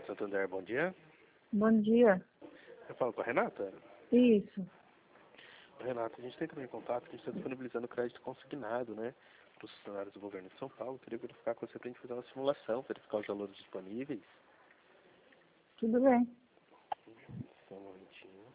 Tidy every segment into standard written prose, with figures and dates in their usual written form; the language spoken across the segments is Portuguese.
Santander, bom dia. Bom dia. Eu falo com a Renata? Isso. Renata, a gente tem também contato que a gente está disponibilizando crédito consignado, né? Para os funcionários do governo de São Paulo. Eu queria verificar com você para a gente fazer uma simulação, verificar os valores disponíveis. Tudo bem. Só um momentinho.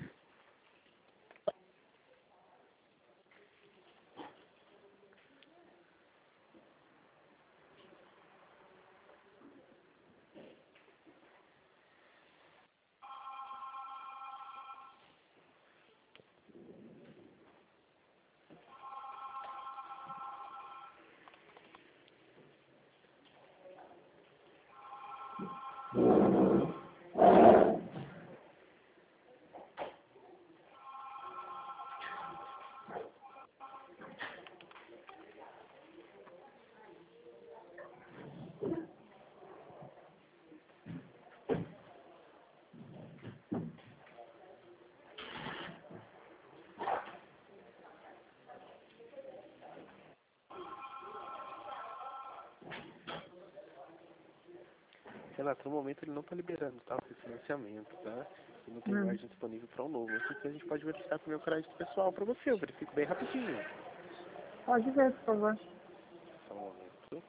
Renata, no momento ele não está liberando, tá? Esse financiamento, tá? E não tem margem disponível para um novo. Mas aqui a gente pode verificar com o meu crédito pessoal para você. Eu verifico bem rapidinho. Pode ver, por favor. Só um momento.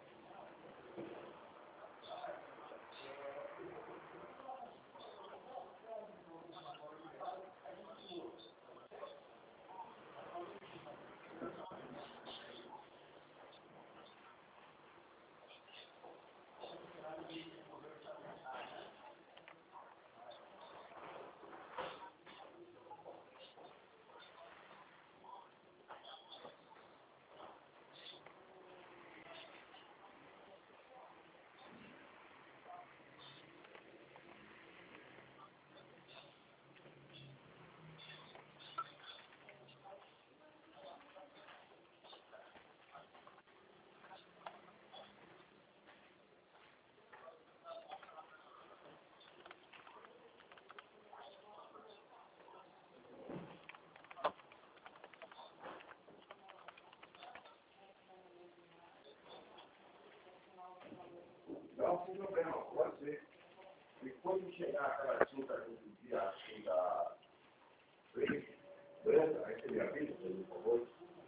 Não, sem problema, pode ser. E quando chegar aquela tinta que dia assim da frente, branca, aí você me avisa, por favor.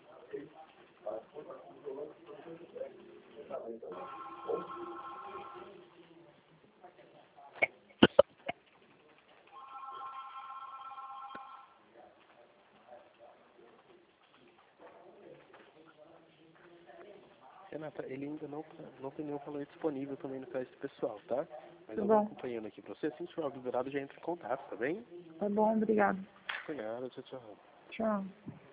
Renata, ele ainda não tem nenhum valor disponível também no crédito pessoal, tá? Mas Tá eu vou bom. acompanhando aqui pra você. Assim que tiver algo liberado, já entra em contato, tá bem? Tá bom, obrigado. Obrigado, tchau, tchau. Tchau.